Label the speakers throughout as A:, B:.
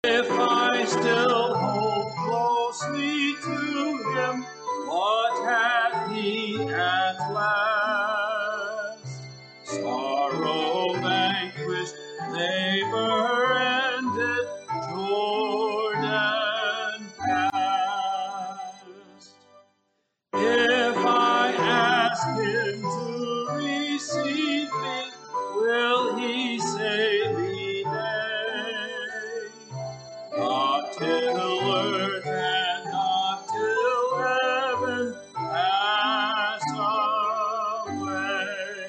A: If I still hold closely to him, what hath he at last? Sorrow vanquished, labor ended, Jordan past. If I ask him to receive me, will he say me nay? Not till earth and not till heaven pass away.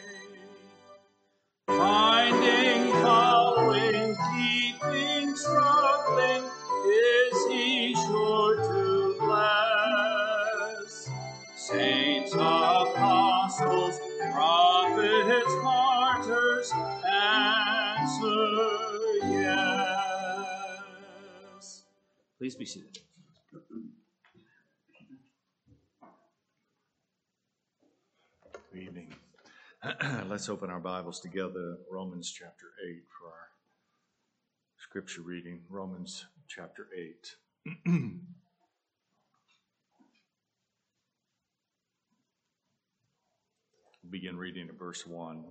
A: Finding, following, keeping, struggling, is he sure to bless? Saints, apostles, prophets, martyrs, answer yes. Please be seated. Good evening. Let's open our Bibles together, Romans chapter 8 for our scripture reading. Romans chapter 8. Begin reading at verse 1.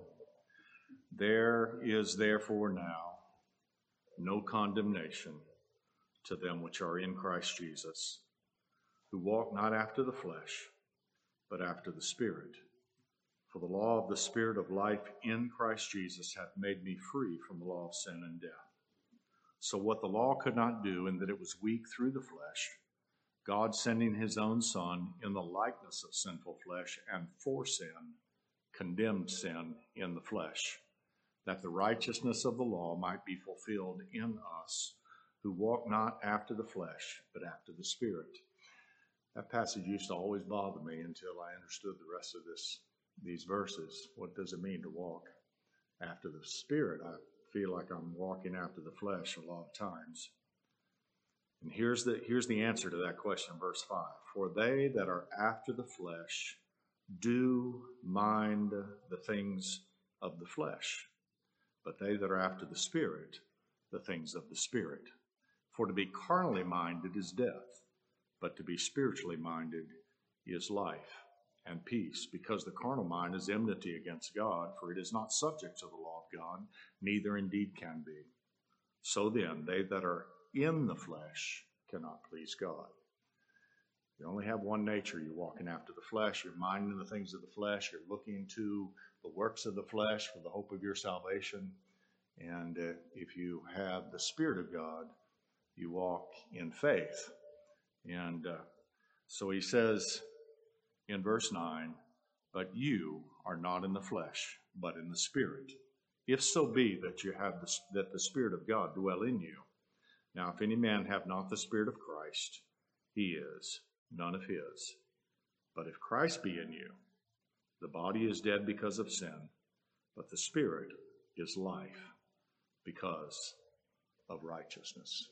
A: There is therefore now no condemnation to them which are in Christ Jesus, who walk not after the flesh, but after the Spirit. For the law of the Spirit of life in Christ Jesus hath made me free from the law of sin and death. So what the law could not do, in that it was weak through the flesh, God sending his own Son in the likeness of sinful flesh, and for sin, condemned sin in the flesh, that the righteousness of the law might be fulfilled in us, who walk not after the flesh, but after the Spirit. That passage used to always bother me until I understood the rest of these verses. What does it mean to walk after the Spirit? I feel like I'm walking after the flesh a lot of times. And here's the answer to that question, verse 5. For they that are after the flesh do mind the things of the flesh, but they that are after the Spirit, the things of the Spirit. For to be carnally minded is death, but to be spiritually minded is life and peace, because the carnal mind is enmity against God, for it is not subject to the law of God, neither indeed can be. So then, they that are in the flesh cannot please God. You only have one nature. You're walking after the flesh. You're minding the things of the flesh. You're looking to the works of the flesh for the hope of your salvation. And if you have the Spirit of God, you walk in faith. And so he says in verse 9, but you are not in the flesh, but in the Spirit, if so be that you have that the Spirit of God dwell in you. Now, if any man have not the Spirit of Christ, he is none of his. But if Christ be in you, the body is dead because of sin, but the Spirit is life because of righteousness.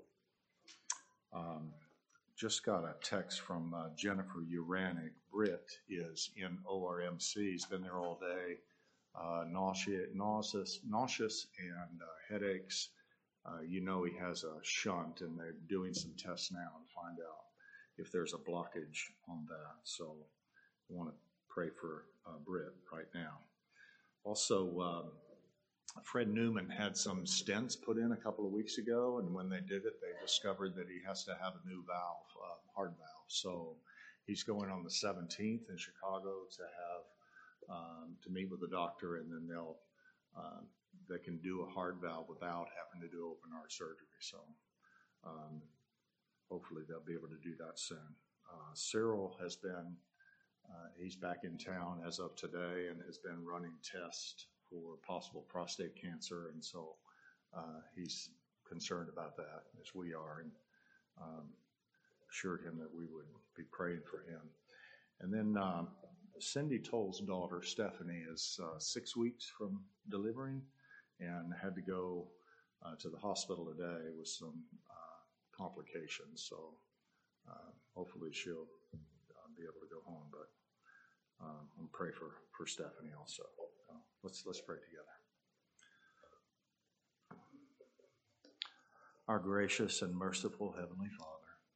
A: Just got a text from Jennifer Uranic. Britt is in ORMC. He's been there all day. Nauseous and headaches. He has a shunt, and they're doing some tests now to find out if there's a blockage on that. So I want to pray for Britt right now. Also, Fred Newman had some stents put in a couple of weeks ago, and when they did it, they discovered that he has to have a new valve, heart valve. So he's going on the 17th in Chicago to have to meet with the doctor, and then they can do a heart valve without having to do open heart surgery. So hopefully they'll be able to do that soon. Cyril has been, he's back in town as of today and has been running tests for possible prostate cancer, and so he's concerned about that, as we are, and assured him that we would be praying for him. And then Cindy Toll's daughter, Stephanie, is 6 weeks from delivering and had to go to the hospital today with some complications, so hopefully she'll be able to go home, but I'll pray for Stephanie also. Let's pray together. Our gracious and merciful Heavenly Father,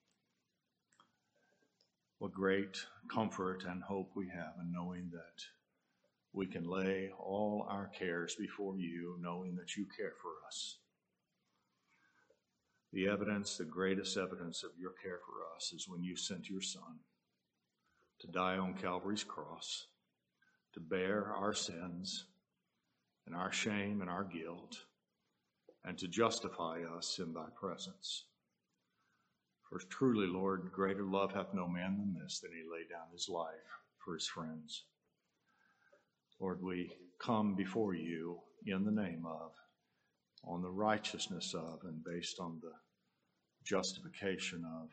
A: what great comfort and hope we have in knowing that we can lay all our cares before you, knowing that you care for us. The evidence, the greatest evidence of your care for us is when you sent your Son to die on Calvary's cross, to bear our sins and our shame and our guilt, and to justify us in thy presence. For truly, Lord, greater love hath no man than this, that he lay down his life for his friends. Lord, we come before you in the name of, on the righteousness of, and based on the justification of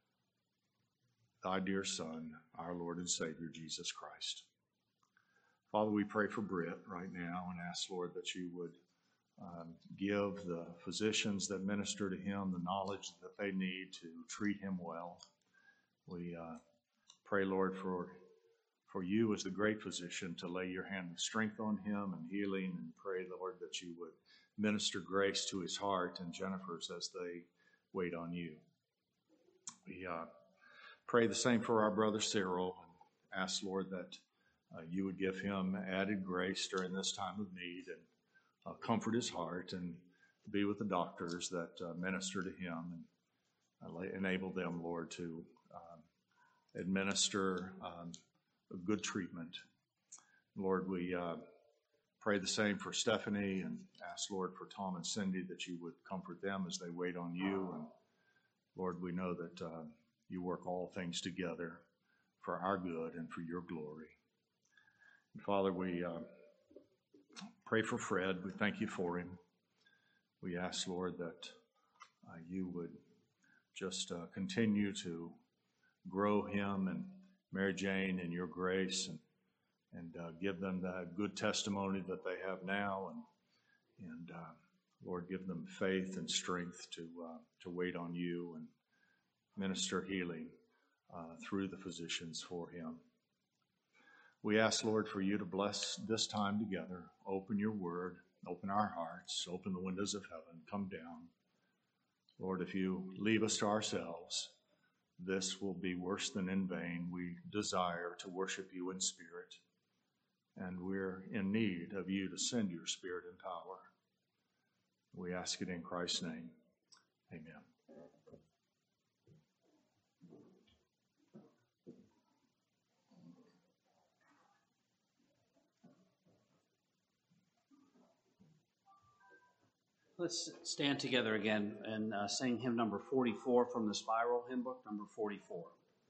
A: thy dear Son, our Lord and Savior, Jesus Christ. Father, we pray for Britt right now and ask, Lord, that you would give the physicians that minister to him the knowledge that they need to treat him well. We pray, Lord, for you as the great physician to lay your hand of strength on him and healing, and pray, Lord, that you would minister grace to his heart and Jennifer's as they wait on you. We pray the same for our brother Cyril and ask, Lord, that you would give him added grace during this time of need and comfort his heart and be with the doctors that minister to him and enable them, Lord, to administer a good treatment. Lord, we pray the same for Stephanie and ask, Lord, for Tom and Cindy that you would comfort them as they wait on you. And Lord, we know that you work all things together for our good and for your glory. And Father, we pray for Fred. We thank you for him. We ask, Lord, that you would just continue to grow him and Mary Jane in your grace and give them that good testimony that they have now. And Lord, give them faith and strength to wait on you and minister healing through the physicians for him. We ask, Lord, for you to bless this time together. Open your word, open our hearts, open the windows of heaven, come down. Lord, if you leave us to ourselves, this will be worse than in vain. We desire to worship you in spirit, and we're in need of you to send your spirit and power. We ask it in Christ's name. Amen.
B: Let's stand together again and sing hymn number 44 from the Spiral Hymn Book, number 44.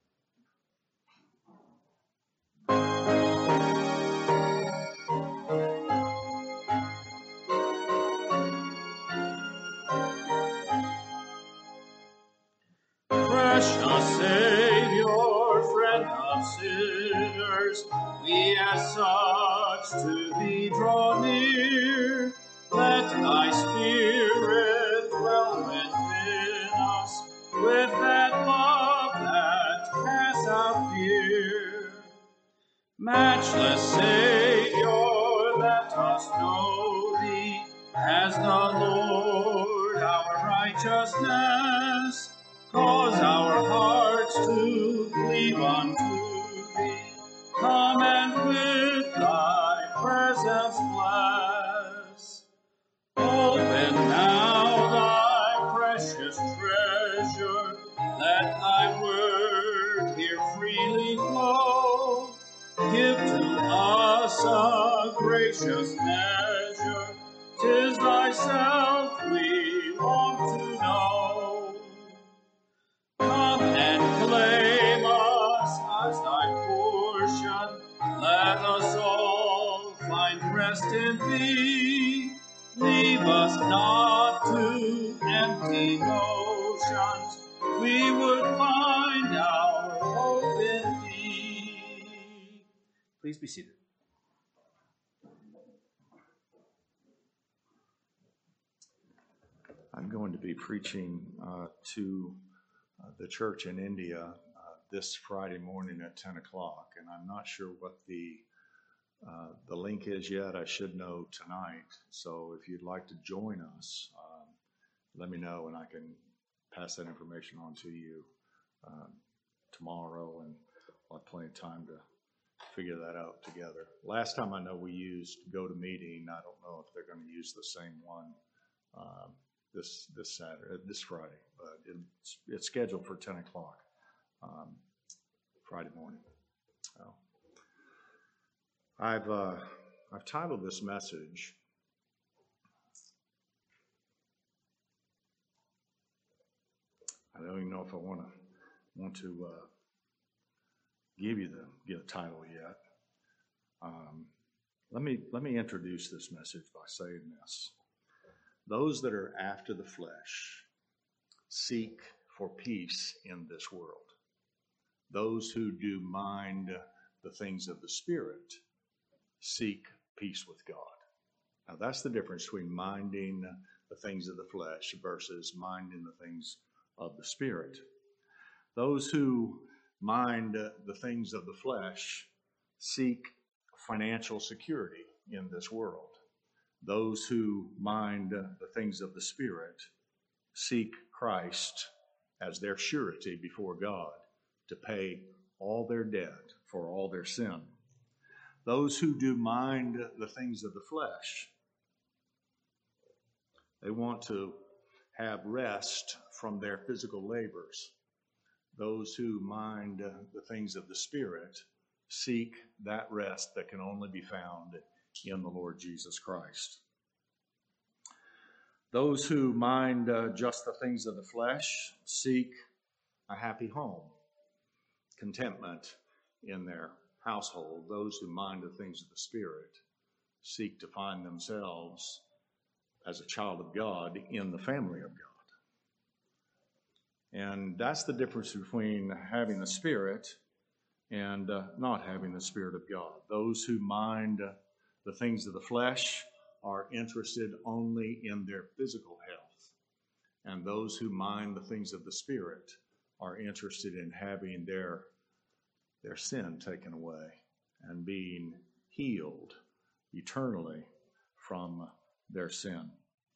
C: Precious Savior, friend of sinners, we as such to thee draw near. Let thy Spirit dwell within us, with that love that casts out fear. Matchless Savior, let us know thee as the Lord, our righteousness. Cause our hearts to cleave unto thee. Come and with thy presence bless. Open now thy precious treasure. Let thy word here freely flow. Give to us a gracious measure. 'Tis thyself we want to know. Come and claim us as thy portion. Let us all find rest in thee. Leave us not to empty notions. We would find our hope in thee.
B: Please be seated.
A: I'm going to be preaching to the church in India this Friday morning at 10 o'clock, and I'm not sure what the link is yet. I should know tonight. So if you'd like to join us, let me know, and I can pass that information on to you tomorrow, and I'll have plenty of time to figure that out together. Last time I know we used GoToMeeting. I don't know if they're going to use the same one this Friday, but it's scheduled for 10 o'clock Friday morning. So I've titled this message, I don't even know if I want to give you the title yet. Let me introduce this message by saying this. Those that are after the flesh seek for peace in this world. Those who do mind the things of the Spirit seek peace with God. Now that's the difference between minding the things of the flesh versus minding the things of the Spirit. Those who mind the things of the flesh seek financial security in this world. Those who mind the things of the Spirit seek Christ as their surety before God to pay all their debt for all their sin. Those who do mind the things of the flesh, they want to have rest from their physical labors. Those who mind the things of the Spirit seek that rest that can only be found in the Lord Jesus Christ. Those who mind just the things of the flesh seek a happy home, contentment in their household. Those who mind the things of the Spirit seek to find themselves as a child of God in the family of God. And that's the difference between having the Spirit and not having the Spirit of God. Those who mind the things of the flesh are interested only in their physical health. And those who mind the things of the Spirit are interested in having their sin taken away and being healed eternally from their sin.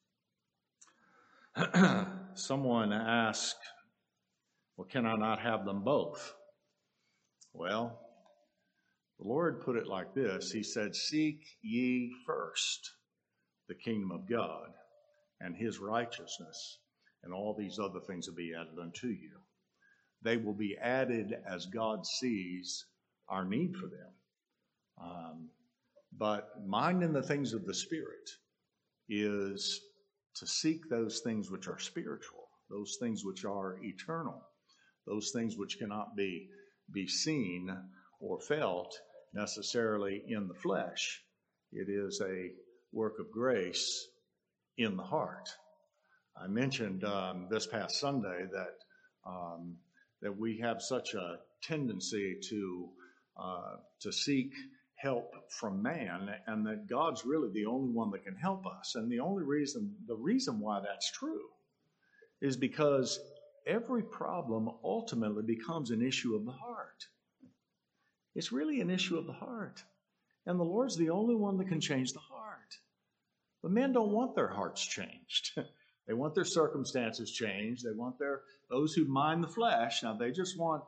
A: Someone asked, well, can I not have them both? Well, the Lord put it like this. He said, seek ye first the kingdom of God and his righteousness, and all these other things will be added unto you. They will be added as God sees our need for them. But minding the things of the Spirit is to seek those things which are spiritual, those things which are eternal, those things which cannot be seen or felt necessarily in the flesh. It is a work of grace in the heart. I mentioned this past Sunday that we have such a tendency to seek help from man, and that God's really the only one that can help us. And the reason why that's true is because every problem ultimately becomes an issue of the heart. It's really an issue of the heart. And the Lord's the only one that can change the heart. But men don't want their hearts changed. They want their circumstances changed. They want those who mind the flesh. Now they just want,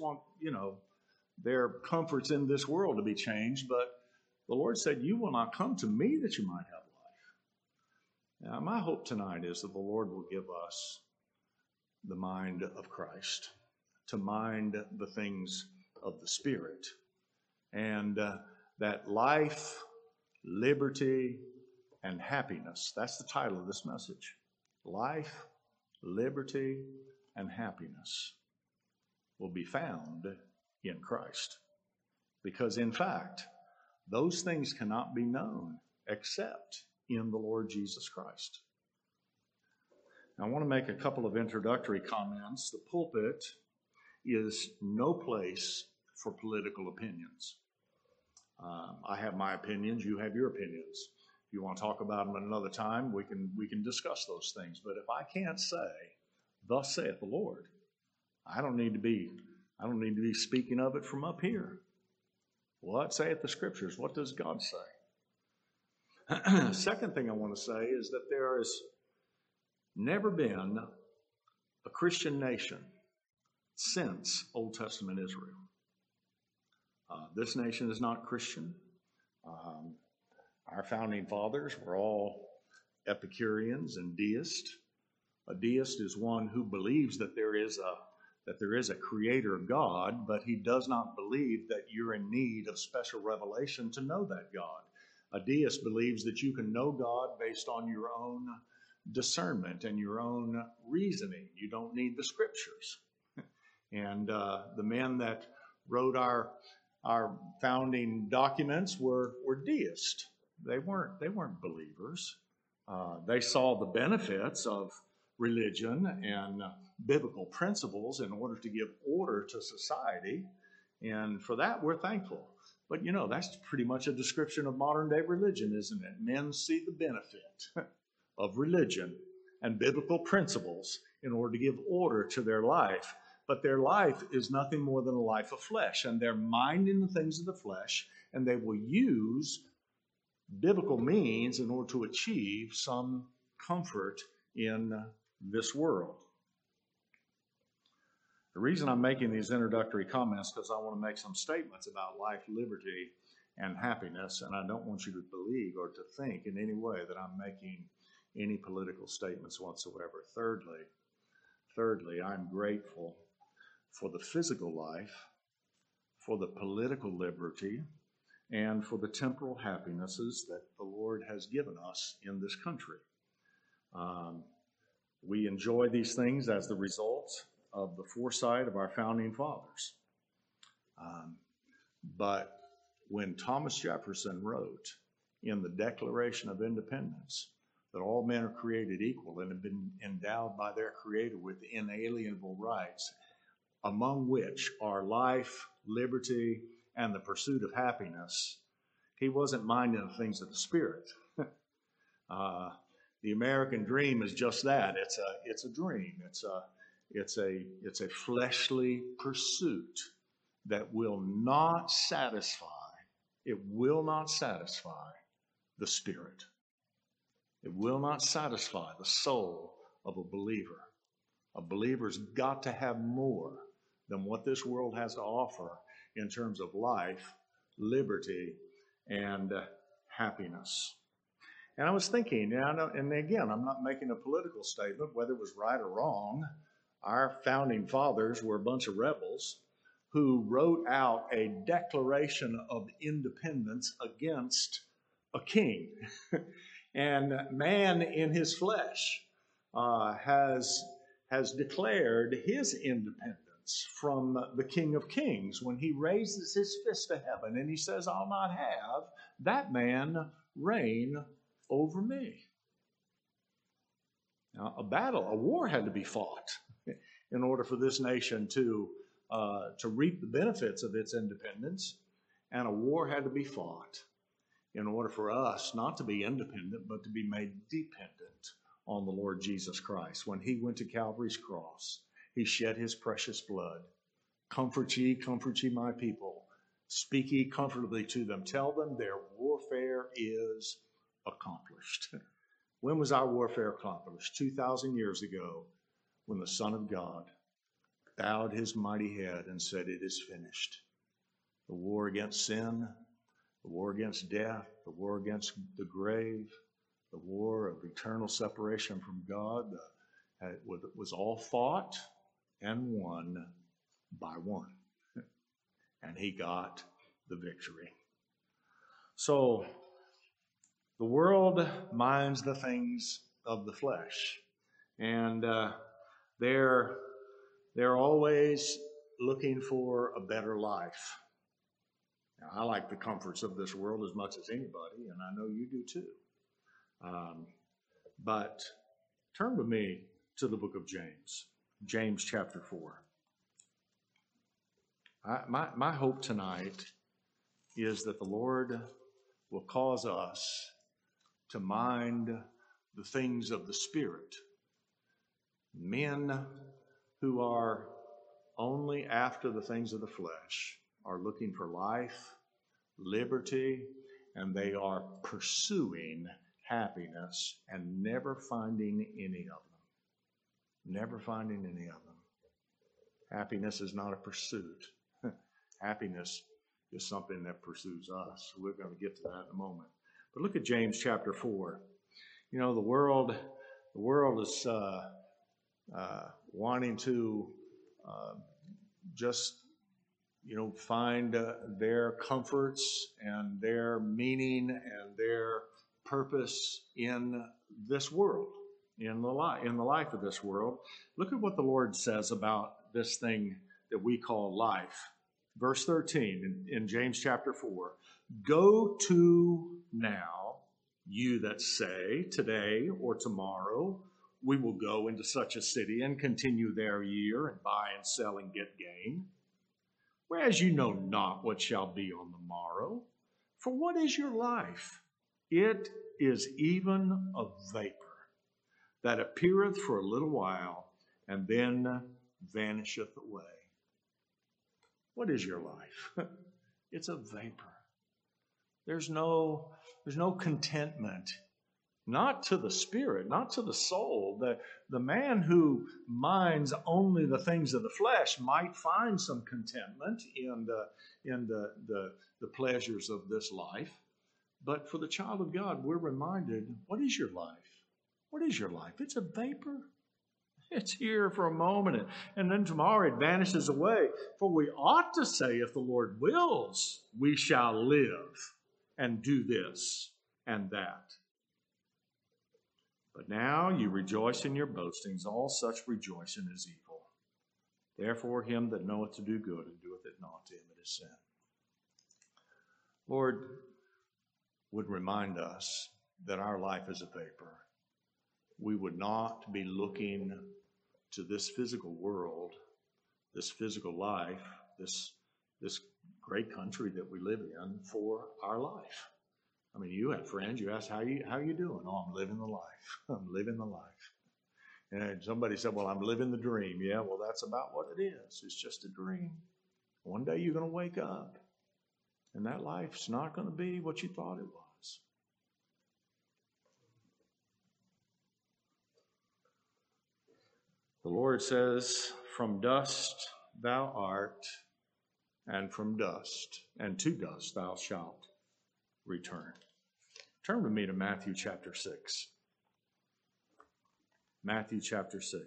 A: their comforts in this world to be changed. But the Lord said, you will not come to me that you might have life. Now, my hope tonight is that the Lord will give us the mind of Christ, to mind the things of the Spirit, and that life, liberty, and happiness, that's the title of this message. Life, liberty, and happiness will be found in Christ. Because in fact, those things cannot be known except in the Lord Jesus Christ. Now, I want to make a couple of introductory comments. The pulpit is no place for political opinions. I have my opinions, you have your opinions. If you want to talk about them at another time, we can discuss those things. But if I can't say, thus saith the Lord, I don't need to be speaking of it from up here. What saith the Scriptures? What does God say? Second thing I want to say is that there is never been a Christian nation since Old Testament Israel. This nation is not Christian. Our founding fathers were all Epicureans and deists. A deist is one who believes that there is a creator God, but he does not believe that you're in need of special revelation to know that God. A deist believes that you can know God based on your own discernment and your own reasoning. You don't need the scriptures. And the men that wrote our founding documents were deists. They weren't believers. They saw the benefits of religion and biblical principles in order to give order to society. And for that, we're thankful. But, that's pretty much a description of modern day religion, isn't it? Men see the benefit of religion and biblical principles in order to give order to their life. But their life is nothing more than a life of flesh, and they're minding the things of the flesh, and they will use biblical means in order to achieve some comfort in this world. The reason I'm making these introductory comments is because I want to make some statements about life, liberty, and happiness, and I don't want you to believe or to think in any way that I'm making any political statements whatsoever. Thirdly, I'm grateful for the physical life, for the political liberty, and for the temporal happinesses that the Lord has given us in this country. We enjoy these things as the result of the foresight of our founding fathers. But when Thomas Jefferson wrote in the Declaration of Independence that all men are created equal and have been endowed by their Creator with inalienable rights, among which are life, liberty, and the pursuit of happiness, he wasn't minding the things of the Spirit. The American dream is just that. It's a dream. It's a fleshly pursuit that will not satisfy. It will not satisfy the spirit. It will not satisfy the soul of a believer. A believer's got to have more than what this world has to offer in terms of life, liberty, and happiness. And I was thinking, and again, I'm not making a political statement, whether it was right or wrong. Our founding fathers were a bunch of rebels who wrote out a declaration of independence against a king. And man in his flesh has declared his independence from the King of Kings when he raises his fist to heaven and he says, "I'll not have that man reign over me." Now, a war had to be fought in order for this nation to reap the benefits of its independence, and a war had to be fought in order for us not to be independent, but to be made dependent on the Lord Jesus Christ. When he went to Calvary's cross, he shed his precious blood. Comfort ye, my people. Speak ye comfortably to them. Tell them their warfare is accomplished. When was our warfare accomplished? 2,000 years ago, when the Son of God bowed his mighty head and said, "It is finished." The war against sin, the war against death, the war against the grave, the war of eternal separation from God was all fought and won by one. And he got the victory. So the world minds the things of the flesh, and they're always looking for a better life. Now, I like the comforts of this world as much as anybody, and I know you do too. But turn with me to the book of James, James chapter 4. My hope tonight is that the Lord will cause us to mind the things of the Spirit. Men who are only after the things of the flesh are looking for life, liberty, and they are pursuing happiness and never finding any of them. never finding any of them. Happiness is not a pursuit. Happiness is something that pursues us. We're going to get to that in a moment. But look at James chapter 4. You know, the world is wanting to just, find their comforts and their meaning and their purpose in this world, in the life of this world. Look at what the Lord says about this thing that we call life. Verse 13 in James chapter 4, go to now, you that say, today or tomorrow, we will go into such a city and continue there a year and buy and sell and get gain. Whereas you know not what shall be on the morrow. For what is your life? It is even a vapor that appeareth for a little while and then vanisheth away. What is your life? It's a vapor. There's no contentment, not to the spirit, not to the soul. The man who minds only the things of the flesh might find some contentment in the pleasures of this life. But for the child of God, we're reminded, what is your life? What is your life? It's a vapor. It's here for a moment, and then tomorrow it vanishes away. For we ought to say, if the Lord wills, we shall live and do this and that. But now you rejoice in your boastings. All such rejoicing is evil. Therefore, him that knoweth to do good and doeth it not, to him it is sin. Lord would remind us that our life is a vapor. We would not be looking to this physical world, this physical life, this great country that we live in for our life. I mean, you have friends, you ask, how you doing? Oh, I'm living the life. I'm living the life. And somebody said, well, I'm living the dream. Yeah, well, that's about what it is. It's just a dream. One day you're going to wake up, and that life's not going to be what you thought it was. The Lord says, from dust thou art, and from dust, and to dust thou shalt return. Turn with me to Matthew chapter 6. Matthew chapter 6.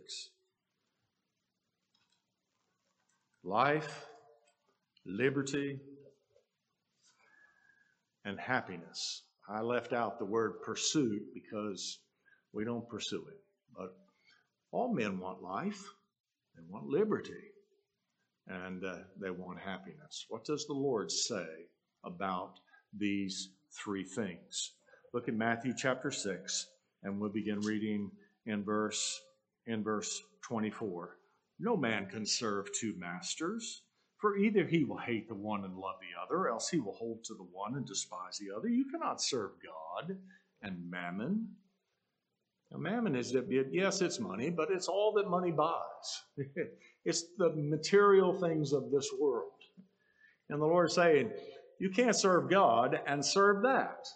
A: Life, liberty, and happiness. I left out the word pursuit because we don't pursue it. But all men want life. They want liberty. And they want happiness. What does the Lord say about these three things? Look at Matthew chapter 6, and we'll begin reading in verse 24. No man can serve two masters, for either he will hate the one and love the other, else he will hold to the one and despise the other. You cannot serve God and mammon. Now, mammon is, yes, it's money, but it's all that money buys. It's the material things of this world. And the Lord is saying, you can't serve God and serve that.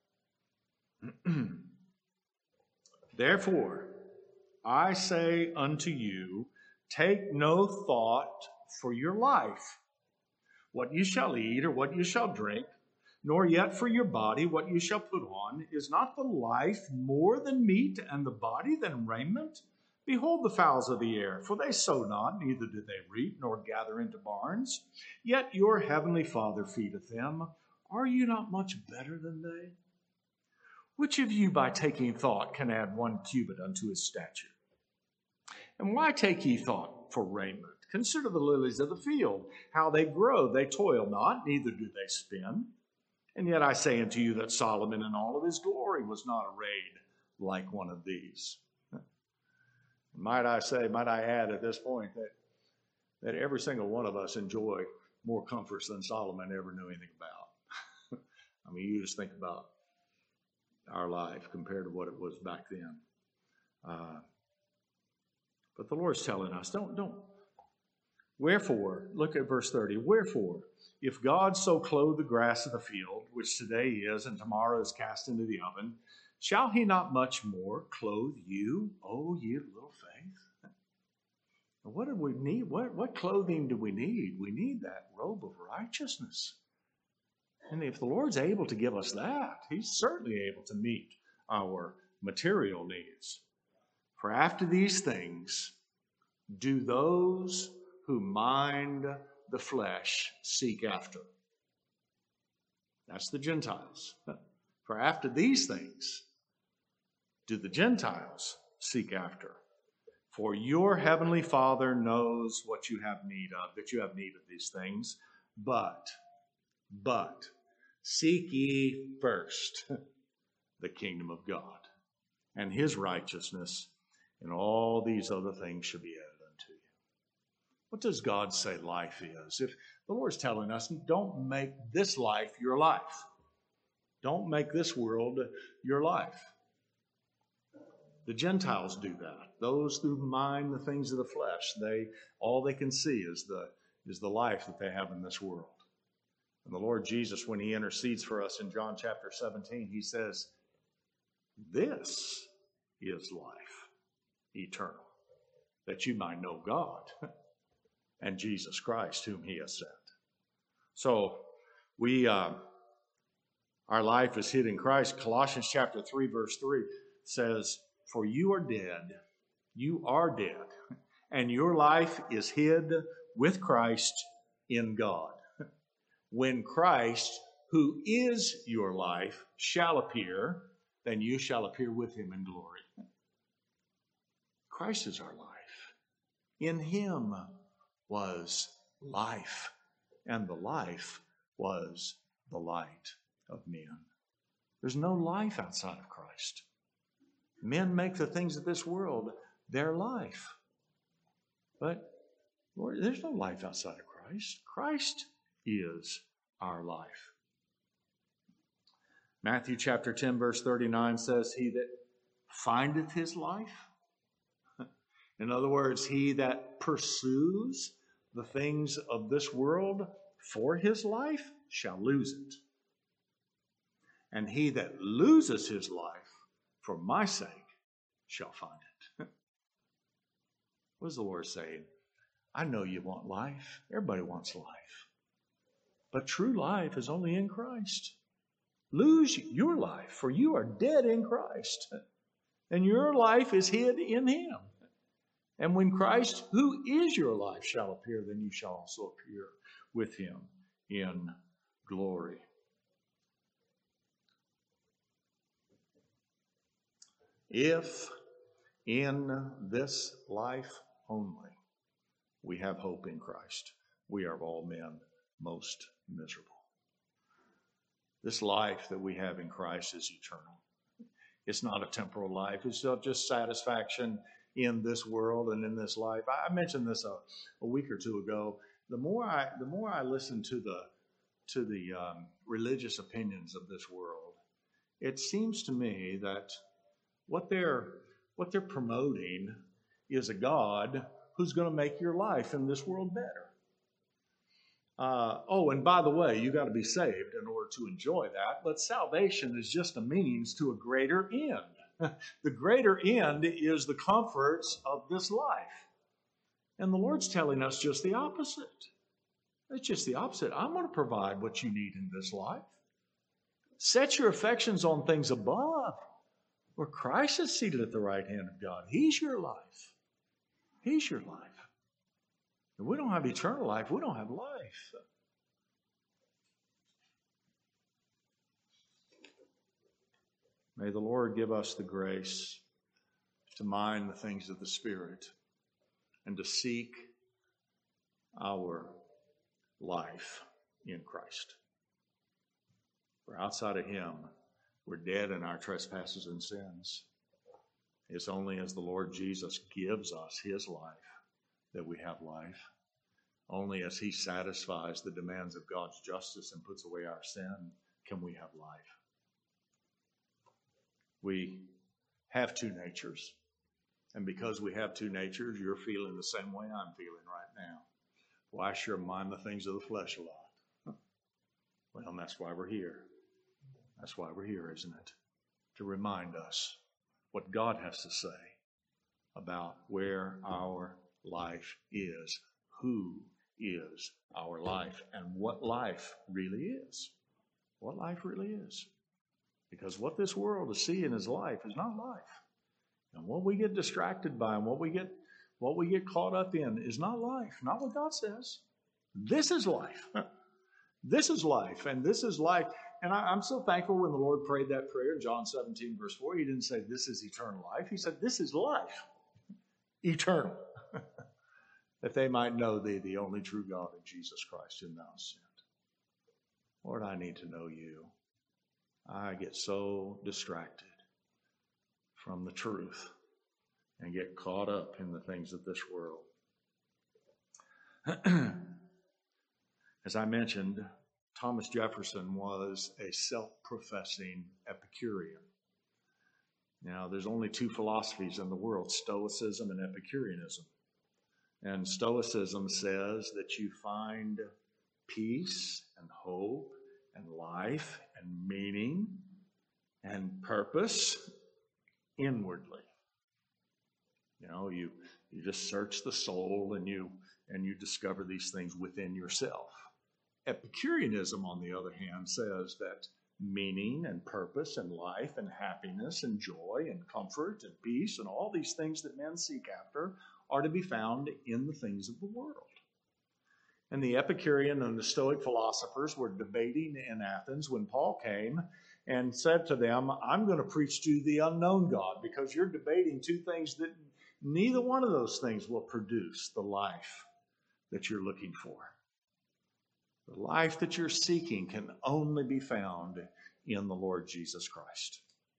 A: Therefore, I say unto you, take no thought for your life, what you shall eat or what you shall drink, nor yet for your body what you shall put on. Is not the life more than meat, and the body than raiment? Behold the fowls of the air, for they sow not, neither do they reap, nor gather into barns. Yet your heavenly Father feedeth them. Are you not much better than they? Which of you by taking thought can add 1 cubit unto his stature? And why take ye thought for raiment? Consider the lilies of the field, how they grow. They toil not, neither do they spin. And yet I say unto you that Solomon in all of his glory was not arrayed like one of these. Might I add at this point that every single one of us enjoy more comforts than Solomon ever knew anything about. I mean, you just think about our life compared to what it was back then. But the Lord's telling us, don't. Wherefore, look at verse 30. Wherefore, if God so clothe the grass of the field, which today is and tomorrow is cast into the oven, shall he not much more clothe you, O ye of little faith? What do we need? What clothing do we need? We need that robe of righteousness. And if the Lord's able to give us that, He's certainly able to meet our material needs. For after these things do those who mind the flesh seek after. That's the Gentiles. For after these things do the Gentiles seek after. For your heavenly Father knows what you have need of, that you have need of these things. But seek ye first the kingdom of God and His righteousness, and all these other things shall be added unto you. What does God say life is? If the Lord's telling us, don't make this life your life. Don't make this world your life. The Gentiles do that. Those who mind the things of the flesh, all they can see is the life that they have in this world. And the Lord Jesus, when He intercedes for us in John chapter 17, He says, this is life eternal, that you might know God and Jesus Christ, whom He has sent. So our life is hid in Christ. Colossians chapter 3, verse 3 says, for you are dead, and your life is hid with Christ in God. When Christ, who is your life, shall appear, then you shall appear with Him in glory. Christ is our life. In Him was life, and the life was the light of men. There's no life outside of Christ. Men make the things of this world their life. But, Lord, there's no life outside of Christ. Christ is our life. Matthew chapter 10, verse 39 says, he that findeth his life. In other words, he that pursues the things of this world for his life shall lose it. And he that loses his life for my sake shall find it. What is the Lord saying? I know you want life. Everybody wants life. But true life is only in Christ. Lose your life, for you are dead in Christ. And your life is hid in Him. And when Christ, who is your life, shall appear, then you shall also appear with Him in glory. If in this life only we have hope in Christ, we are of all men most miserable. This life that we have in Christ is eternal. It's not a temporal life. It's not just satisfaction in this world and in this life. I mentioned this a week or two ago. The more I listen to the religious opinions of this world, it seems to me that what they're promoting is a God who's going to make your life in this world better. And by the way, you got to be saved in order to enjoy that. But salvation is just a means to a greater end. The greater end is the comforts of this life. And the Lord's telling us just the opposite. It's just the opposite. I'm going to provide what you need in this life. Set your affections on things above, where Christ is seated at the right hand of God. He's your life. He's your life. If we don't have eternal life, we don't have life. May the Lord give us the grace to mind the things of the Spirit and to seek our life in Christ. For outside of Him, we're dead in our trespasses and sins. It's only as the Lord Jesus gives us His life that we have life. Only as He satisfies the demands of God's justice and puts away our sin can we have life. We have two natures. And because we have two natures, you're feeling the same way I'm feeling right now. Well, I sure mind the things of the flesh a lot. Well, and that's why we're here. That's why we're here, isn't it? To remind us what God has to say about where our life is, who is our life, and what life really is. What life really is. Because what this world is seeing as life is not life. And what we get distracted by and what we get caught up in is not life, not what God says. This is life. This is life, and this is life. And I'm so thankful when the Lord prayed that prayer in John 17, verse 4. He didn't say, this is eternal life. He said, this is life, eternal, that they might know thee, the only true God, and Jesus Christ, whom thou hast sent. Lord, I need to know you. I get so distracted from the truth and get caught up in the things of this world. As I mentioned, Thomas Jefferson was a self-professing Epicurean. Now, there's only two philosophies in the world, Stoicism and Epicureanism. And Stoicism says that you find peace and hope and life and meaning and purpose inwardly. You know, you just search the soul and you discover these things within yourself. Epicureanism, on the other hand, says that meaning and purpose and life and happiness and joy and comfort and peace and all these things that men seek after are to be found in the things of the world. And the Epicurean and the Stoic philosophers were debating in Athens when Paul came and said to them, I'm going to preach to you the unknown God, because you're debating two things that neither one of those things will produce the life that you're looking for. The life that you're seeking can only be found in the Lord Jesus Christ.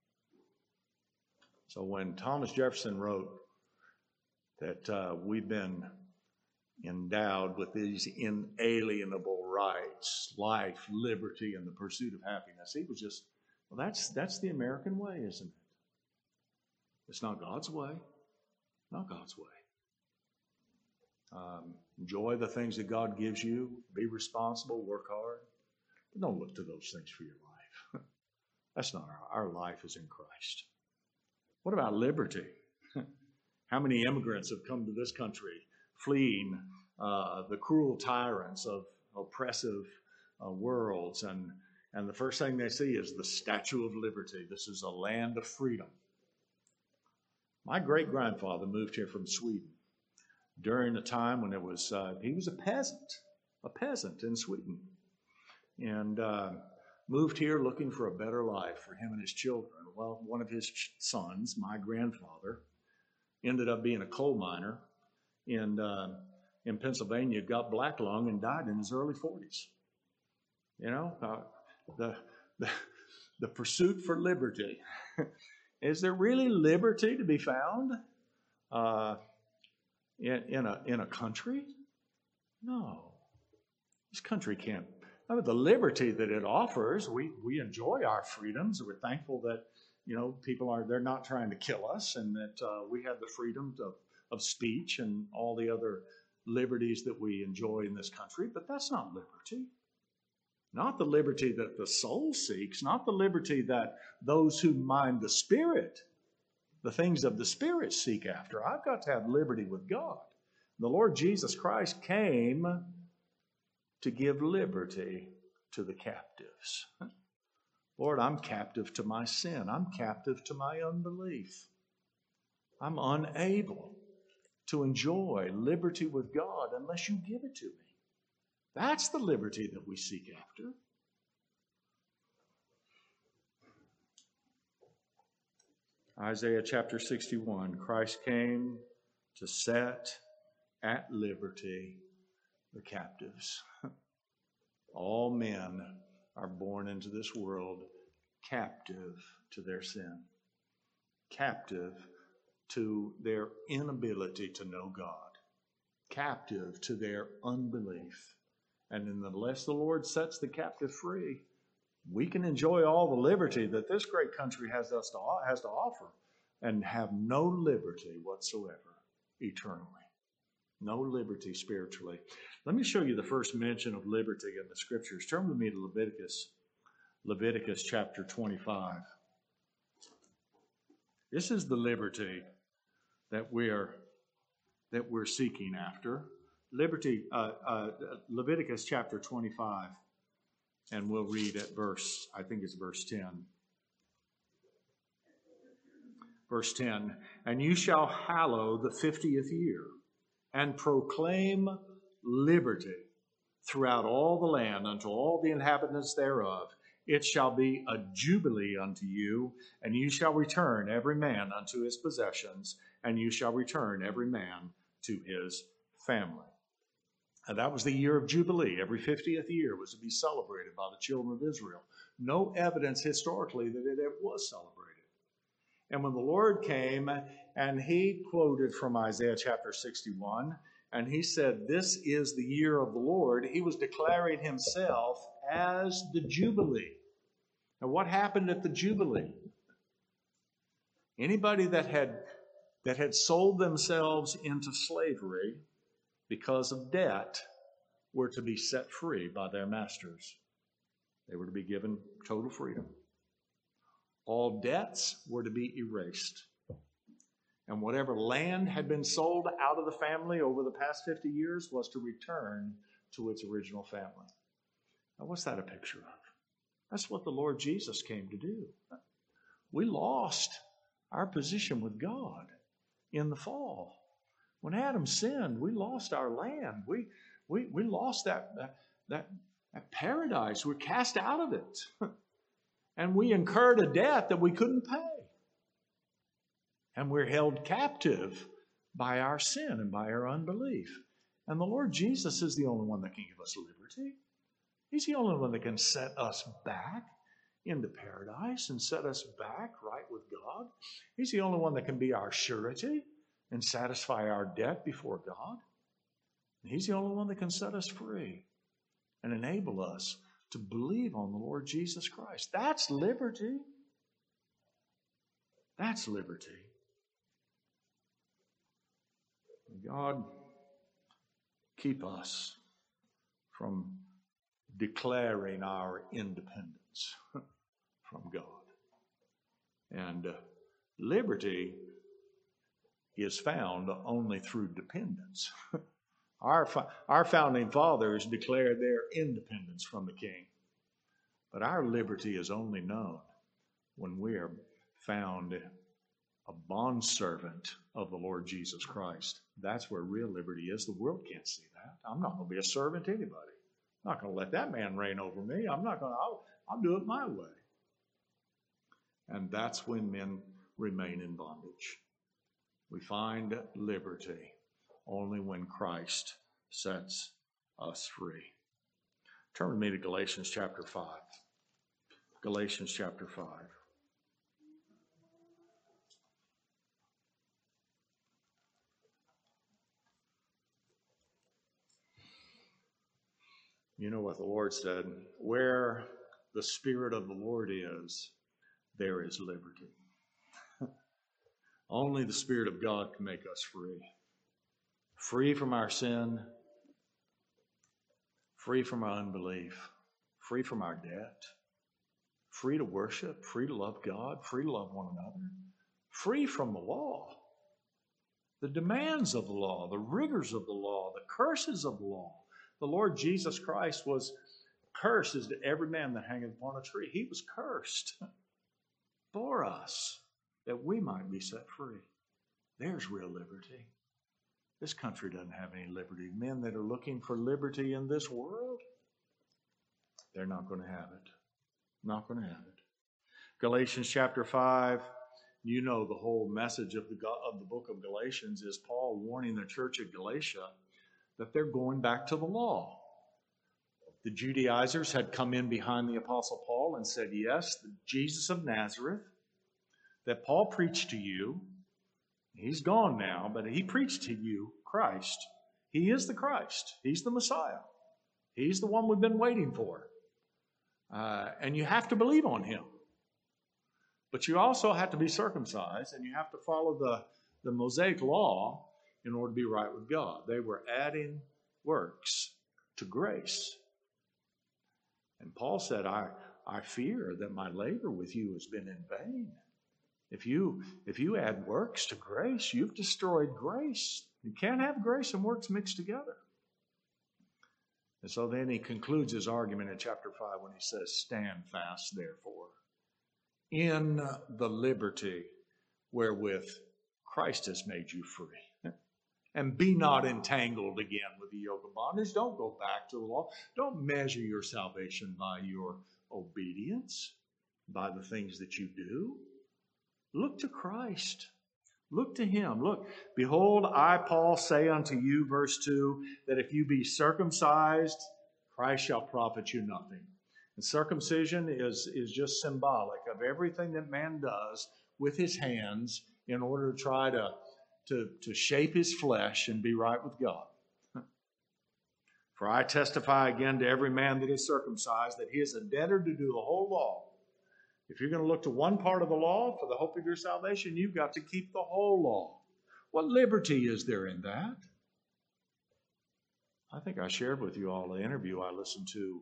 A: So when Thomas Jefferson wrote that we've been endowed with these inalienable rights, life, liberty, and the pursuit of happiness, he was just, well, that's the American way, isn't it? It's not God's way. Not God's way. Enjoy the things that God gives you. Be responsible. Work hard. But don't look to those things for your life. That's not our life is in Christ. What about liberty? How many immigrants have come to this country fleeing the cruel tyrants of oppressive worlds, and the first thing they see is the Statue of Liberty. This is a land of freedom. My great-grandfather moved here from Sweden during a time when he was a peasant in Sweden, and moved here looking for a better life for him and his children. Well, one of his sons, my grandfather, ended up being a coal miner in Pennsylvania, got black lung, and died in his early 40s. You know, the pursuit for liberty. Is there really liberty to be found in a country? No. This country can't. I mean, the liberty that it offers, we enjoy our freedoms. We're thankful that, you know, they're not trying to kill us, and that we have the freedom of speech and all the other liberties that we enjoy in this country. But that's not liberty. Not the liberty that the soul seeks, not the liberty that those who mind the Spirit, the things of the Spirit seek after. I've got to have liberty with God. The Lord Jesus Christ came to give liberty to the captives. Lord, I'm captive to my sin. I'm captive to my unbelief. I'm unable to enjoy liberty with God unless you give it to me. That's the liberty that we seek after. Isaiah chapter 61, Christ came to set at liberty the captives. All men are born into this world captive to their sin, captive to their inability to know God, captive to their unbelief. And unless the Lord sets the captive free, we can enjoy all the liberty that this great country has to offer and have no liberty whatsoever eternally. No liberty spiritually. Let me show you the first mention of liberty in the Scriptures. Turn with me to Leviticus chapter 25. This is the liberty that we are that we're seeking after. Liberty, Leviticus chapter 25, and we'll read at verse 10. Verse 10, and you shall hallow the 50th year, and proclaim liberty throughout all the land unto all the inhabitants thereof. It shall be a jubilee unto you, and you shall return every man unto his possessions, and you shall return every man to his family. And that was the year of Jubilee. Every 50th year was to be celebrated by the children of Israel. No evidence historically that it ever was celebrated. And when the Lord came and he quoted from Isaiah chapter 61, and he said, this is the year of the Lord, he was declaring himself as the Jubilee. Now, what happened at the Jubilee? Anybody that had sold themselves into slavery because of debt were to be set free by their masters. They were to be given total freedom. All debts were to be erased. And whatever land had been sold out of the family over the past 50 years was to return to its original family. Now, what's that a picture of? That's what the Lord Jesus came to do. We lost our position with God in the fall. When Adam sinned, we lost our land. We lost that paradise. We're cast out of it. And we incurred a debt that we couldn't pay. And we're held captive by our sin and by our unbelief. And the Lord Jesus is the only one that can give us liberty. He's the only one that can set us back into paradise and set us back right with God. He's the only one that can be our surety and satisfy our debt before God. And He's the only one that can set us free and enable us to believe on the Lord Jesus Christ. That's liberty. That's liberty. God, keep us from declaring our independence from God. And liberty is found only through dependence. Our founding fathers declared their independence from the king. But our liberty is only known when we are found a bondservant of the Lord Jesus Christ. That's where real liberty is. The world can't see that. I'm not going to be a servant to anybody. I'm not going to let that man reign over me. I'll do it my way. And that's when men remain in bondage. We find liberty only when Christ sets us free. Turn with me to Galatians chapter 5. Galatians chapter 5. You know what the Lord said? Where the Spirit of the Lord is, there is liberty. Only the Spirit of God can make us free. Free from our sin, free from our unbelief, free from our debt, free to worship, free to love God, free to love one another, free from the law, the demands of the law, the rigors of the law, the curses of the law. The Lord Jesus Christ was cursed as to every man that hangeth upon a tree. He was cursed for us that we might be set free. There's real liberty. This country doesn't have any liberty. Men that are looking for liberty in this world, they're not going to have it. Not going to have it. Galatians chapter 5, you know the whole message of the book of Galatians is Paul warning the church of Galatia that they're going back to the law. The Judaizers had come in behind the Apostle Paul and said, yes, the Jesus of Nazareth that Paul preached to you, he's gone now, but he preached to you Christ. He is the Christ. He's the Messiah. He's the one we've been waiting for. And you have to believe on him. But you also have to be circumcised, and you have to follow the Mosaic law in order to be right with God. They were adding works to grace. And Paul said, I fear that my labor with you has been in vain. If you add works to grace, you've destroyed grace. You can't have grace and works mixed together. And so then he concludes his argument in chapter 5 when he says, stand fast, therefore, in the liberty wherewith Christ has made you free. And be not entangled again with the yoke of bondage. Don't go back to the law. Don't measure your salvation by your obedience, by the things that you do. Look to Christ. Look to Him. Look, behold, I, Paul, say unto you, verse 2, that if you be circumcised, Christ shall profit you nothing. And circumcision is just symbolic of everything that man does with his hands in order to try to shape his flesh and be right with God. For I testify again to every man that is circumcised that he is a debtor to do the whole law. If you're going to look to one part of the law for the hope of your salvation, you've got to keep the whole law. What liberty is there in that? I think I shared with you all the interview I listened to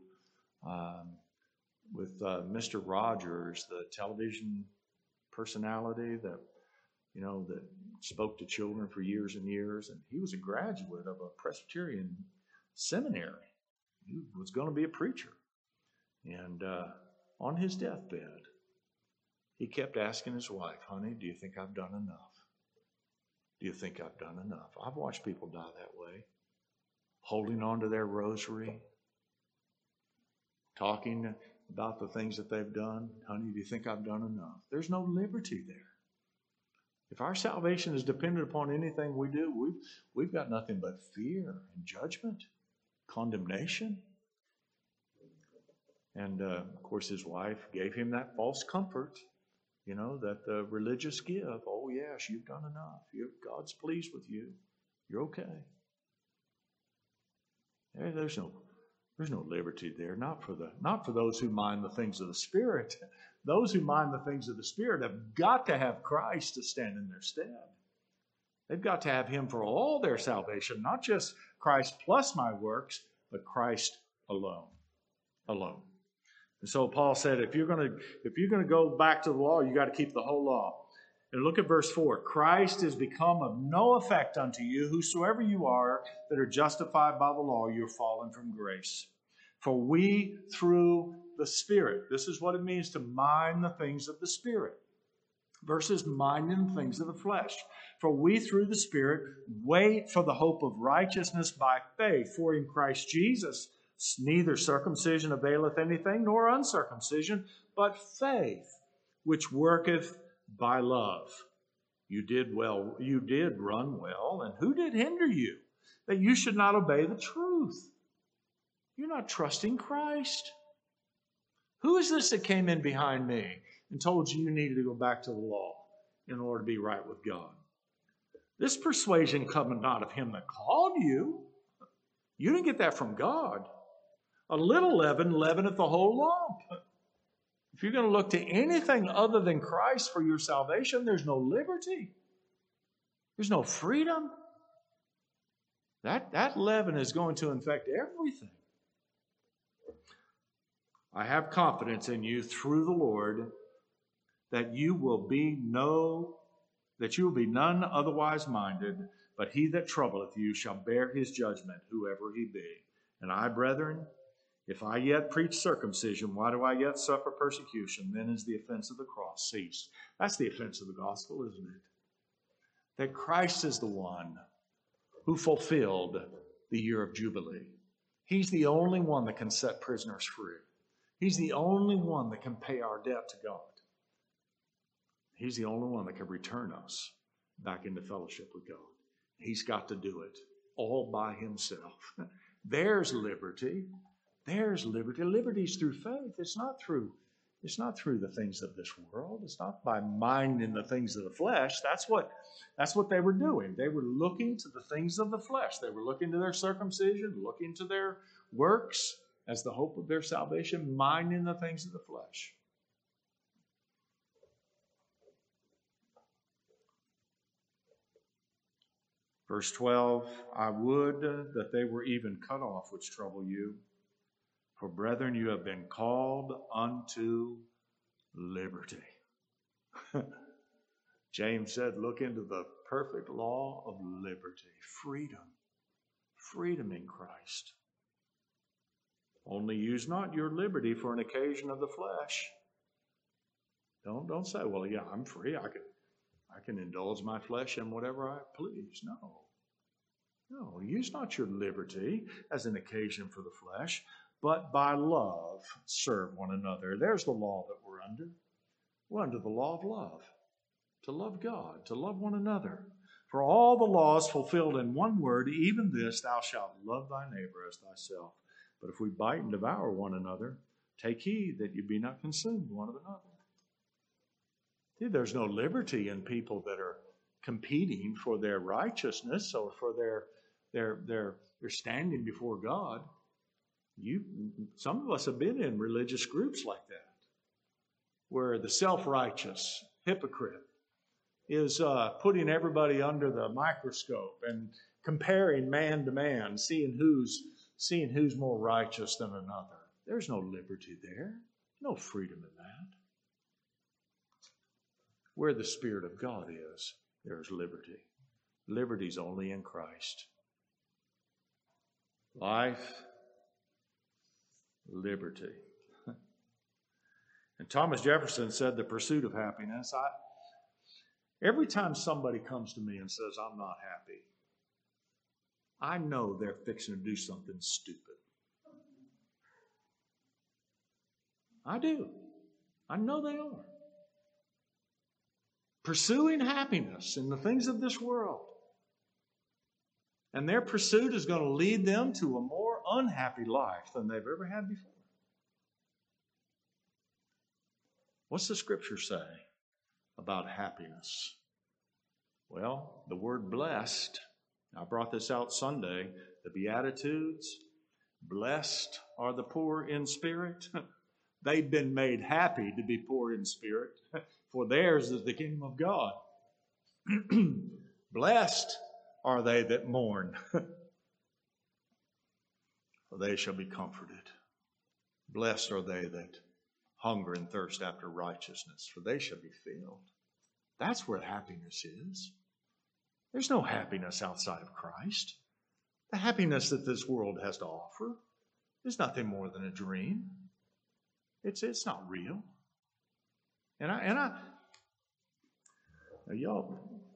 A: with Mr. Rogers, the television personality that spoke to children for years and years. And he was a graduate of a Presbyterian seminary. He was going to be a preacher. And on his deathbed, he kept asking his wife, honey, do you think I've done enough? Do you think I've done enough? I've watched people die that way, holding on to their rosary, talking about the things that they've done. Honey, do you think I've done enough? There's no liberty there. If our salvation is dependent upon anything we do, we've got nothing but fear and judgment, condemnation. And, of course, his wife gave him that false comfort, that the religious give. Oh, yes, you've done enough. God's pleased with you. You're okay. There's no liberty there, not for those who mind the things of the Spirit. Those who mind the things of the Spirit have got to have Christ to stand in their stead. They've got to have Him for all their salvation, not just Christ plus my works, but Christ alone. Alone. And so Paul said, if you're going to go back to the law, you got to keep the whole law. And look at verse 4. Christ is become of no effect unto you, whosoever you are that are justified by the law, you're fallen from grace. For we through the Spirit, this is what it means to mind the things of the Spirit versus minding the things of the flesh. For we through the Spirit wait for the hope of righteousness by faith. For in Christ Jesus neither circumcision availeth anything, nor uncircumcision, but faith, which worketh by love. You did well, you did run well, and who did hinder you, that you should not obey the truth? You're not trusting Christ. Who is this that came in behind me and told you needed to go back to the law in order to be right with God? This persuasion cometh not of him that called you. You didn't get that from God. A little leaven leaveneth the whole lump. If you're going to look to anything other than Christ for your salvation, there's no liberty. There's no freedom. That leaven is going to infect everything. I have confidence in you through the Lord that you will be none otherwise minded, but he that troubleth you shall bear his judgment, whoever he be. And I, brethren, if I yet preach circumcision, why do I yet suffer persecution? Then is the offense of the cross ceased. That's the offense of the gospel, isn't it? That Christ is the one who fulfilled the year of Jubilee. He's the only one that can set prisoners free. He's the only one that can pay our debt to God. He's the only one that can return us back into fellowship with God. He's got to do it all by himself. There's liberty. There's liberty. Liberty's through faith. It's not through the things of this world. It's not by minding the things of the flesh. That's what they were doing. They were looking to the things of the flesh. They were looking to their circumcision, looking to their works as the hope of their salvation, minding the things of the flesh. Verse 12, I would that they were even cut off which trouble you. For brethren, you have been called unto liberty. James said, look into the perfect law of liberty, freedom in Christ. Only use not your liberty for an occasion of the flesh. Don't say, well, yeah, I'm free. I can indulge my flesh in whatever I please. No, use not your liberty as an occasion for the flesh, but by love serve one another. There's the law that we're under. We're under the law of love. To love God, to love one another. For all the laws fulfilled in one word, even this, thou shalt love thy neighbor as thyself. But if we bite and devour one another, take heed that you be not consumed one of another. See, there's no liberty in people that are competing for their righteousness or for their standing before God. Some of us have been in religious groups like that, where the self-righteous hypocrite is putting everybody under the microscope and comparing man to man, seeing who's more righteous than another. There's no liberty there, no freedom in that. Where the Spirit of God is, there's liberty. Liberty's only in Christ. Life, liberty. And Thomas Jefferson said the pursuit of happiness. Every time somebody comes to me and says, I'm not happy, I know they're fixing to do something stupid. I do. I know they are. Pursuing happiness in the things of this world. And their pursuit is going to lead them to a more unhappy life than they've ever had before. What's the Scripture say about happiness? Well, the word blessed, I brought this out Sunday, the Beatitudes, blessed are the poor in spirit. They've been made happy to be poor in spirit, for theirs is the kingdom of God. Blessed are they that mourn, for they shall be comforted. Blessed are they that hunger and thirst after righteousness, for they shall be filled. That's where happiness is. There's no happiness outside of Christ. The happiness that this world has to offer is nothing more than a dream. It's not real. And now y'all,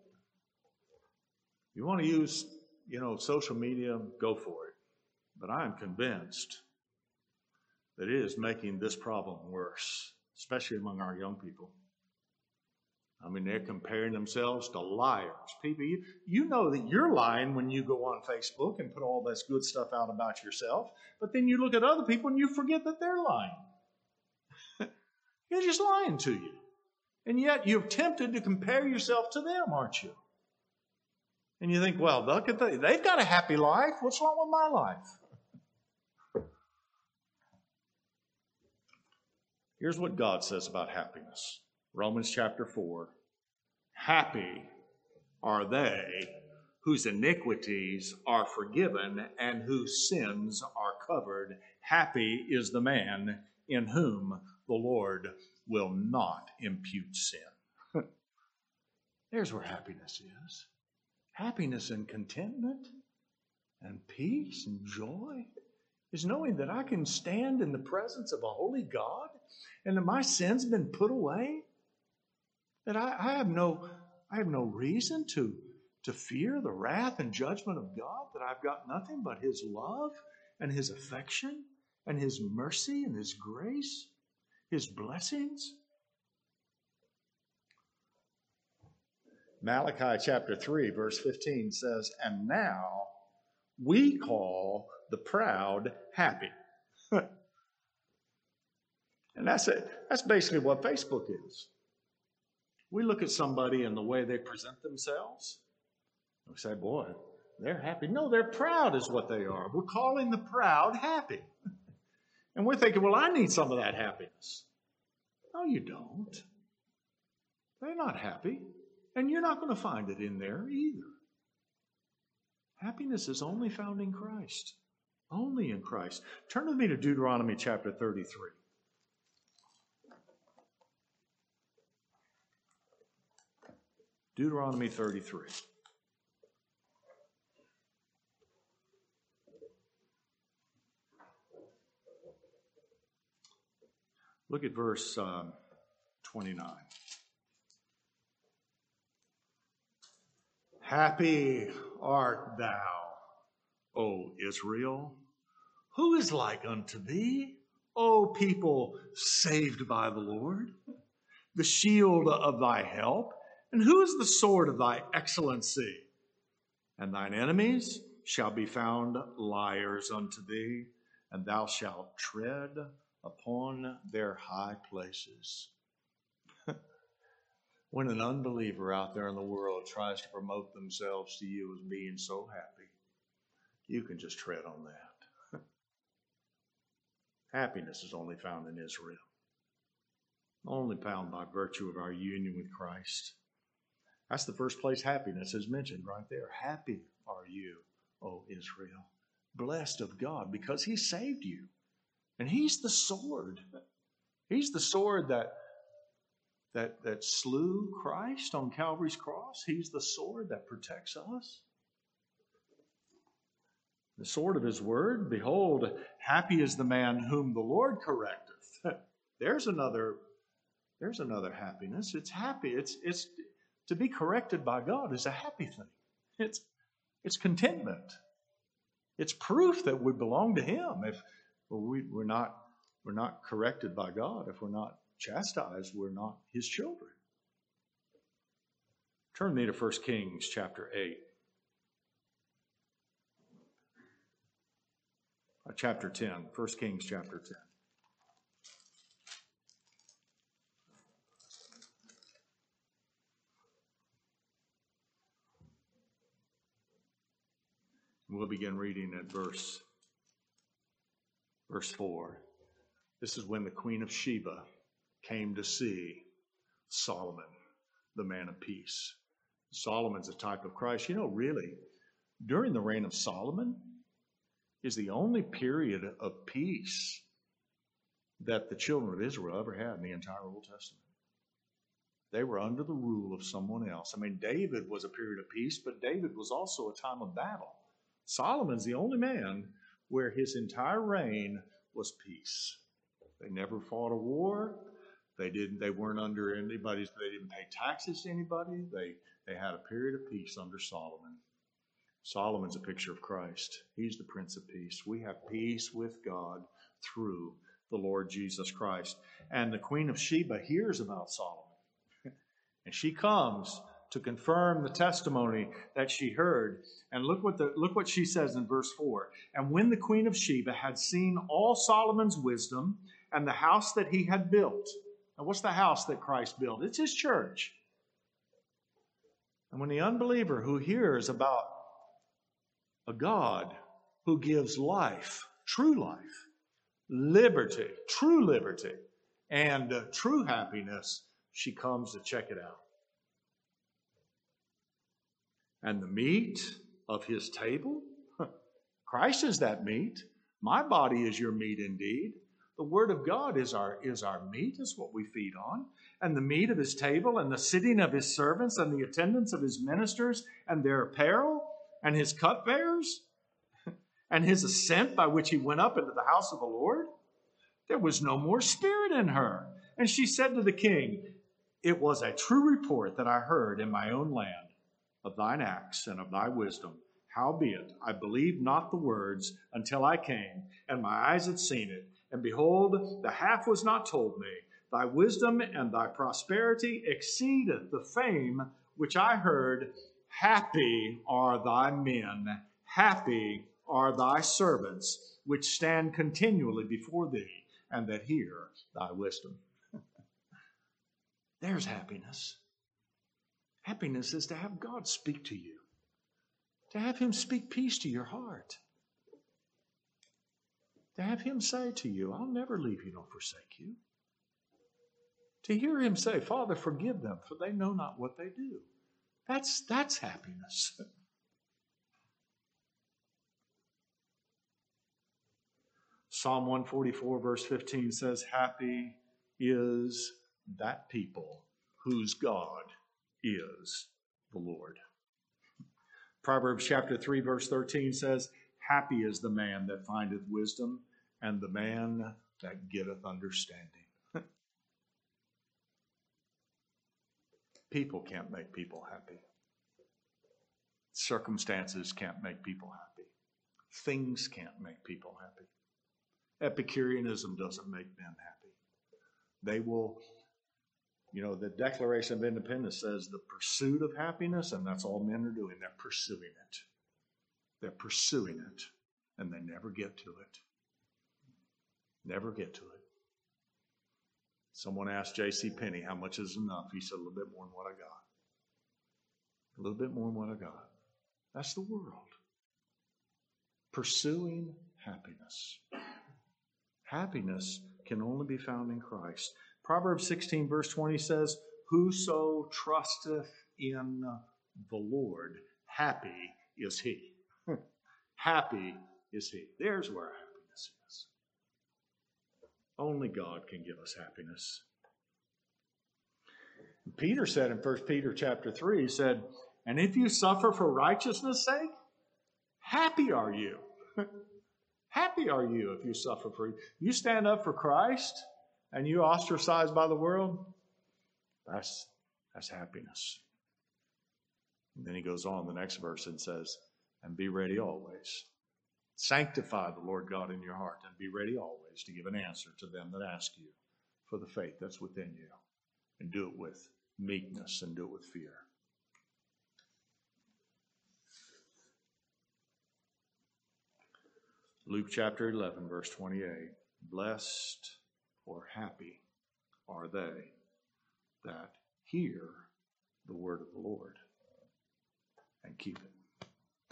A: you want to use, social media, go for it. But I am convinced that it is making this problem worse, especially among our young people. I mean, they're comparing themselves to liars. People, you know that you're lying when you go on Facebook and put all this good stuff out about yourself, but then you look at other people and you forget that they're lying. They're just lying to you. And yet you're tempted to compare yourself to them, aren't you? And you think, well, look at they've got a happy life. What's wrong with my life? Here's what God says about happiness. Romans chapter 4. Happy are they whose iniquities are forgiven and whose sins are covered. Happy is the man in whom the Lord will not impute sin. There's where happiness is. Happiness and contentment and peace and joy is knowing that I can stand in the presence of a holy God and that my sin's been put away. That I have no reason to fear the wrath and judgment of God, that I've got nothing but His love and His affection and His mercy and His grace, His blessings. Malachi chapter 3, verse 15 says, and now we call the proud happy. And that's it. That's basically what Facebook is. We look at somebody and the way they present themselves. We say, boy, they're happy. No, they're proud is what they are. We're calling the proud happy. And we're thinking, well, I need some of that happiness. No, you don't. They're not happy. And you're not going to find it in there either. Happiness is only found in Christ. Only in Christ. Turn with me to Deuteronomy chapter 33. Deuteronomy 33. Look at verse 29. Happy art thou, O Israel. Who is like unto thee, O people saved by the Lord? The shield of thy help, and who is the sword of thy excellency? And thine enemies shall be found liars unto thee, and thou shalt tread upon their high places. When an unbeliever out there in the world tries to promote themselves to you as being so happy, you can just tread on that. Happiness is only found in Israel, only found by virtue of our union with Christ. That's the first place happiness is mentioned right there. Happy are you, O Israel, blessed of God, because He saved you. And He's the sword. He's the sword that slew Christ on Calvary's cross. He's the sword that protects us. The sword of His word, behold, happy is the man whom the Lord correcteth. There's another happiness. It's happy. It's to be corrected by God is a happy thing. It's contentment. It's proof that we belong to Him. If we're not corrected by God, if we're not chastised, we're not His children. Turn me to 1 Kings chapter 8. Chapter 10. 1 Kings chapter 10. We'll begin reading at verse 4. This is when the Queen of Sheba came to see Solomon, the man of peace. Solomon's a type of Christ. You know, really, during the reign of Solomon is the only period of peace that the children of Israel ever had in the entire Old Testament. They were under the rule of someone else. I mean, David was a period of peace, but David was also a time of battle. Solomon's the only man where his entire reign was peace. They never fought a war. They weren't under anybody's, they didn't pay taxes to anybody. They had a period of peace under Solomon. Solomon's a picture of Christ. He's the Prince of Peace. We have peace with God through the Lord Jesus Christ. And the Queen of Sheba hears about Solomon. And she comes to confirm the testimony that she heard. And look what she says in verse 4. And when the Queen of Sheba had seen all Solomon's wisdom and the house that he had built. And what's the house that Christ built? It's His church. And when the unbeliever who hears about a God who gives life, liberty, true liberty, and true happiness, she comes to check it out. And the meat of His table, Christ is that meat. My body is your meat indeed. The Word of God is our meat, is what we feed on. And the meat of His table, and the sitting of His servants, and the attendance of His ministers, and their apparel, and His cupbearers, and His ascent by which He went up into the house of the Lord. There was no more spirit in her. And she said to the king, it was a true report that I heard in my own land of thine acts and of thy wisdom. Howbeit, I believed not the words until I came, and my eyes had seen it. And behold, the half was not told me. Thy wisdom and thy prosperity exceedeth the fame which I heard. Happy are thy men, happy are thy servants, which stand continually before thee, and that hear thy wisdom. There's happiness. Happiness is to have God speak to you, to have Him speak peace to your heart, to have Him say to you, I'll never leave you nor forsake you. To hear Him say, Father, forgive them, for they know not what they do. That's happiness. Psalm 144 verse 15 says, happy is that people whose God is the Lord. Proverbs chapter 3, verse 13 says, happy is the man that findeth wisdom, and the man that getteth understanding. People can't make people happy. Circumstances can't make people happy. Things can't make people happy. Epicureanism doesn't make men happy. They will, the Declaration of Independence says the pursuit of happiness, and that's all men are doing. They're pursuing it. They're pursuing it, and they never get to it. Never get to it. Someone asked J.C. Penney, how much is enough? He said, a little bit more than what I got. A little bit more than what I got. That's the world. Pursuing happiness. Happiness can only be found in Christ. Proverbs 16, verse 20 says, whoso trusteth in the Lord, happy is he. Happy is he. There's where happiness is. Only God can give us happiness. Peter said in 1 Peter chapter 3, he said, and if you suffer for righteousness' sake, happy are you. Happy are you if you suffer for you stand up for Christ and you ostracized by the world. That's happiness. And then he goes on the next verse and says, and be ready always. Sanctify the Lord God in your heart and be ready always to give an answer to them that ask you for the faith that's within you. And do it with meekness and do it with fear. Luke chapter 11, verse 28. Blessed or happy are they that hear the word of the Lord and keep it.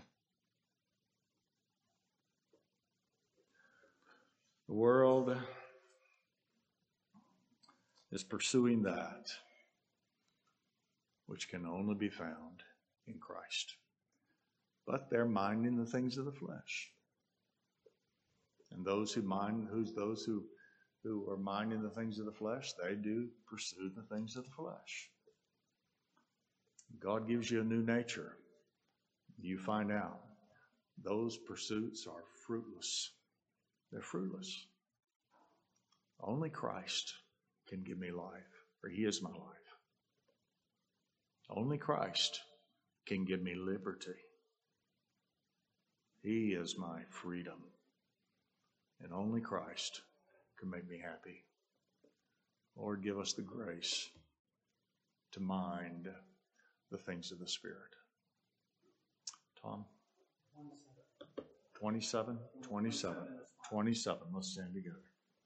A: The world is pursuing that which can only be found in Christ. But they're minding the things of the flesh. And those who are minding the things of the flesh, they do pursue the things of the flesh. God gives you a new nature. You find out those pursuits are fruitless. They're fruitless. Only Christ can give me life, for he is my life. Only Christ can give me liberty. He is my freedom. And only Christ can make me happy. Lord, give us the grace to mind the things of the Spirit. Tom? 27. Let's stand together.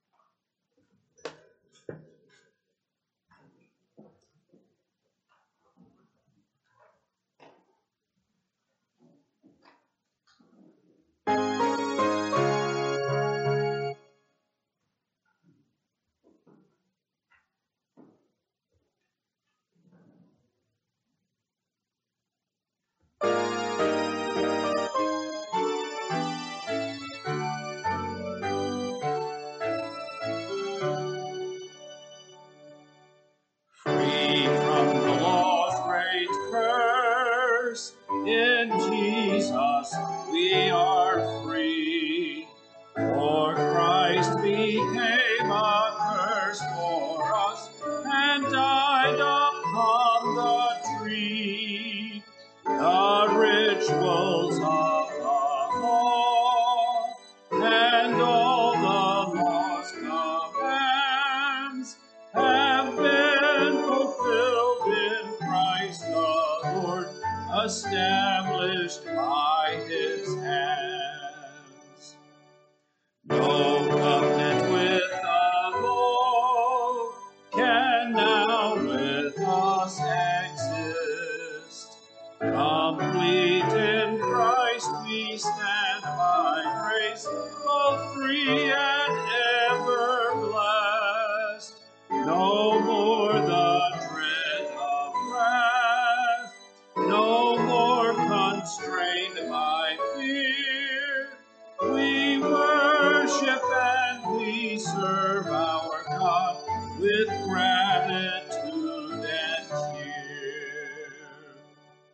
C: Free from the law's great curse, in Jesus we are free. For Christ became a curse for us and died upon the tree. The rituals of the law and all the law's commands have been fulfilled in Christ the Lord, established by his hands. No covenant with the law can now with us exist. Complete in Christ we stand by grace, both free and ever blessed. No more the dread of wrath, no more constrained by fear. We worship and we serve our God with gratitude and cheer.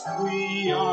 C: we are